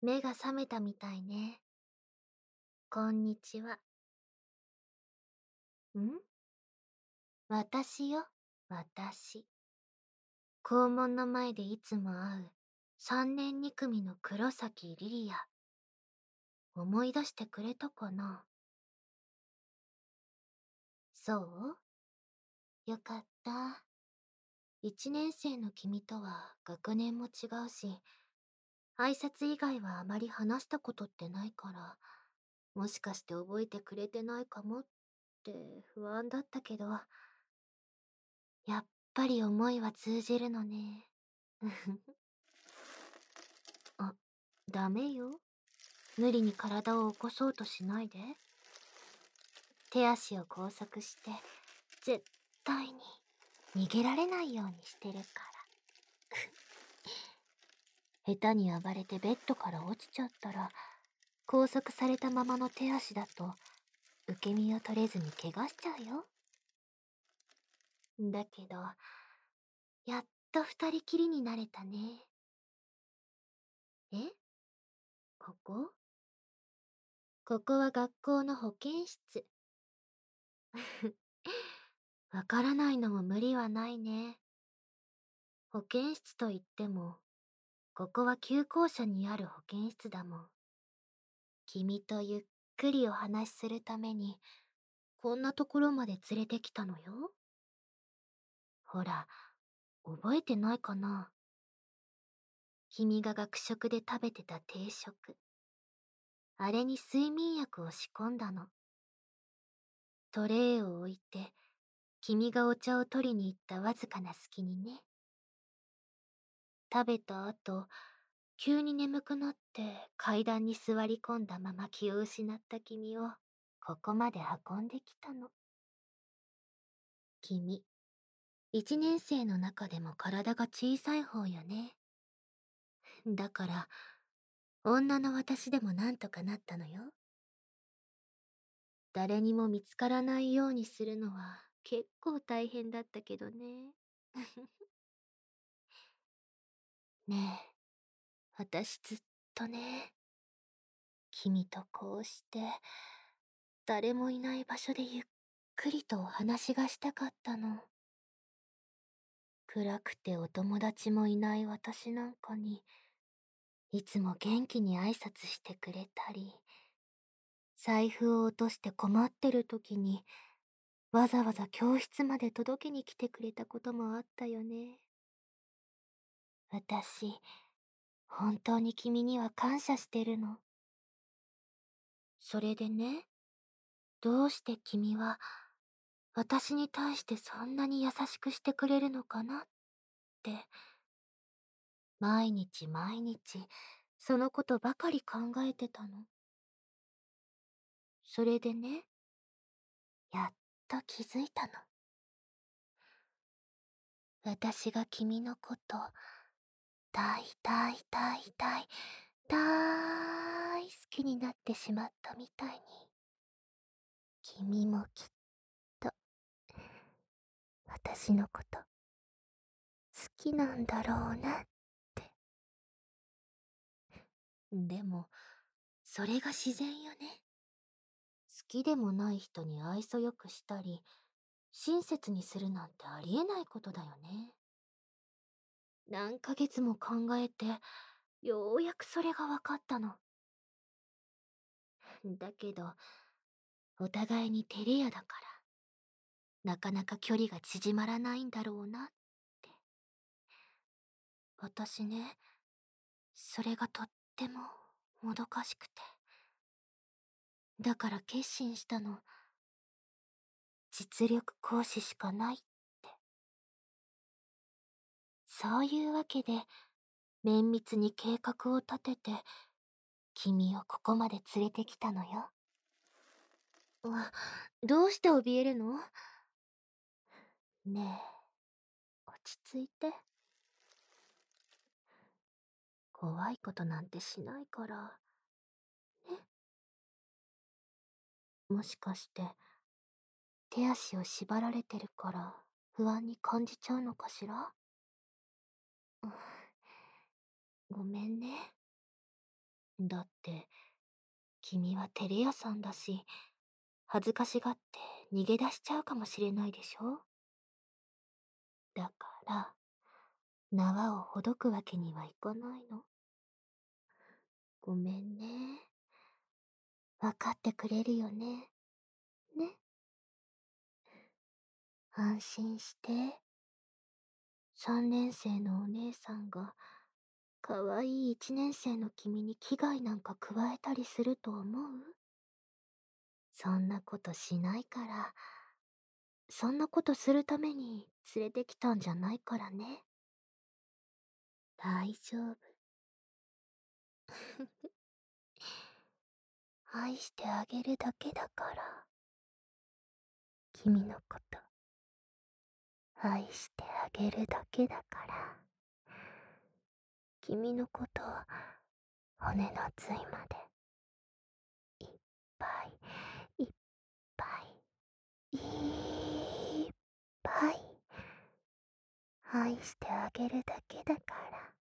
目が覚めたみたいね。こんにちは。ん私よ、私。校門の前でいつも会う三年二組の黒崎リリア。思い出してくれたかな？そうよかった。一年生の君とは学年も違うし、挨拶以外はあまり話したことってないから、もしかして覚えてくれてないかもって不安だったけど、やっぱり思いは通じるのね。あ、ダメよ。無理に体を起こそうとしないで。手足を拘束して、絶対に逃げられないようにしてるから。下手に暴れてベッドから落ちちゃったら、拘束されたままの手足だと、受け身を取れずに怪我しちゃうよ。だけど、やっと二人きりになれたね。えここここは学校の保健室。わからないのも無理はないね。保健室といっても、ここは旧校舎にある保健室だもん。君とゆっくりお話しするために、こんなところまで連れてきたのよ。ほら、覚えてないかな？君が学食で食べてた定食。あれに睡眠薬を仕込んだの。トレイを置いて、君がお茶を取りに行ったわずかな隙にね。食べた後、急に眠くなって階段に座り込んだまま気を失った君を、ここまで運んできたの。君、一年生の中でも体が小さい方よね。だから、女の私でもなんとかなったのよ。誰にも見つからないようにするのは結構大変だったけどね。ねえ、私ずっとね、君とこうして、誰もいない場所でゆっくりとお話がしたかったの。暗くてお友達もいない私なんかに、いつも元気に挨拶してくれたり、財布を落として困ってる時に、わざわざ教室まで届けに来てくれたこともあったよね。私、本当に君には感謝してるの。それでね、どうして君は私に対してそんなに優しくしてくれるのかなって、毎日毎日、そのことばかり考えてたの。それでね、やっと気づいたの。私が君のこと、大大大大大好きになってしまったみたいに、君もきっと私のこと好きなんだろうなって。でも、それが自然よね。好きでもない人に愛想よくしたり、親切にするなんてありえないことだよね。何ヶ月も考えて、ようやくそれが分かったの。だけど、お互いに照れ屋だから、なかなか距離が縮まらないんだろうなって。私ね、それがとってももどかしくて。だから決心したの。実力行使しかないって。そういうわけで、綿密に計画を立てて、君をここまで連れてきたのよ。どうして怯えるの？ねえ、落ち着いて。怖いことなんてしないから。ね。もしかして、手足を縛られてるから不安に感じちゃうのかしら？うん、ごめんね。 だって、君は照れ屋さんだし、恥ずかしがって逃げ出しちゃうかもしれないでしょ。だから、縄をほどくわけにはいかないの。ごめんね。わかってくれるよね。ね。安心して。3年生のお姉さんが、かわいい1年生の君に危害なんか加えたりすると思う？そんなことしないから。そんなことするために連れてきたんじゃないからね。大丈夫。愛してあげるだけだから。君のこと、愛してあげるだけだから。君のことを骨の髄までいっぱいいっぱいいっぱい愛してあげるだけだから。